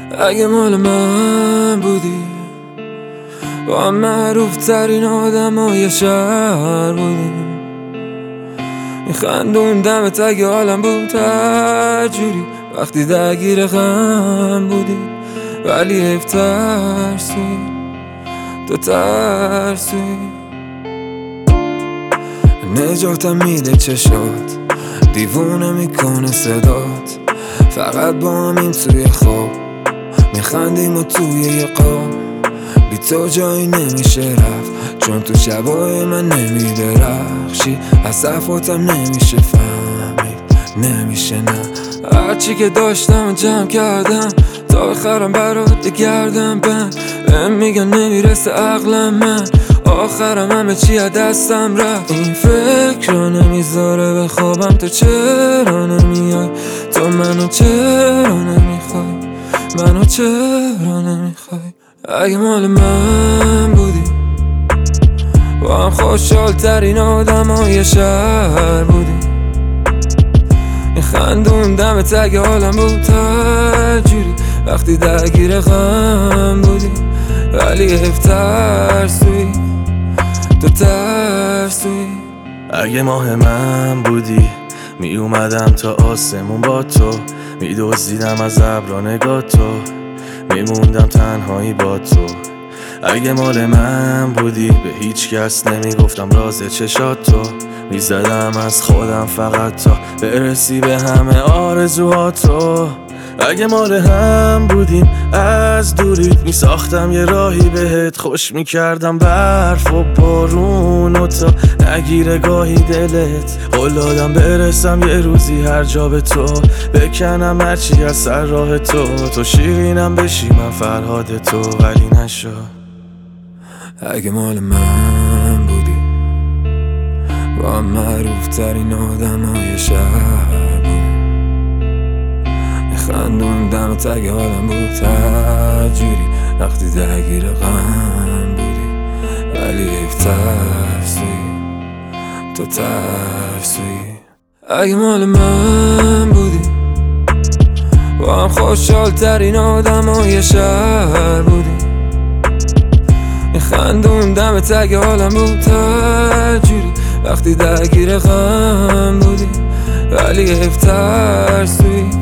اگه مال من بودی، با معروف ترین آدمای شهر بودی، میخندون دمت اگه حالم بود هر جوری، وقتی درگیر غم بودی ولی حیف ترسوی، تو ترسوی. نجاتم میده چشات، دیوونه میکنه صدات، فقط با همین توی خواب میخندیم و توی یه قاب. بی تو جایی نمیشه رفت، چون تو شبای من نمیدرخشی، از صفاتم نمیشه فهمید، نمیشه نه. هرچی که داشتم جمع کردم تا بخرم برات گردم بند، بهم میگن نمیرسه عقلم، من آخرم همه چی از دستم رفت. این فکر رو نمیذاره بخوابم، تو چرا نمیای، تو منو چرا نمیخوای، منو چرا نمیخوای. اگه مال من بودی، با هم خوشحال ترین آدمای شهر بودی، میخندون دمت اگه حالم بود هر جوری، وقتی درگیر غم بودی ولی حیف ترسوی، تو ترسوی. اگه ماه من بودی، می اومدم تا آسمون با تو، می دزدیدم از ابرا نگاه تو، میموندم تنهایی با تو. اگه مال من بودی، به هیچ کس نمیگفتم راز چشات تو، میزدم از خودم فقط تا برسی به همه آرزوهاتو. اگه مال هم بودیم، از دوریت میساختم یه راهی بهت، خوش میکردم برف و بارون و تا نگیره گاهی دلت. قول دادم برسم یه روزی هر جا به تو، بکنم هرچی از سر راه تو، تو شیرینم بشی من فرهاد تو، ولی نشد. اگه مال من بودی، با معروف ترین آدمای شهر بودی، میخندون دمت اگه حالم بود هر جوری، وقتی درگیر غم بودی ولی حیف ترسوی، تو ترسوی. اگه مال من بودی، با هم خوشحال ترین آدمای شهر بودی، میخندون دمت اگه حالم بود هر جوری، وقتی درگیر غم بودی ولی حیف ترسوی،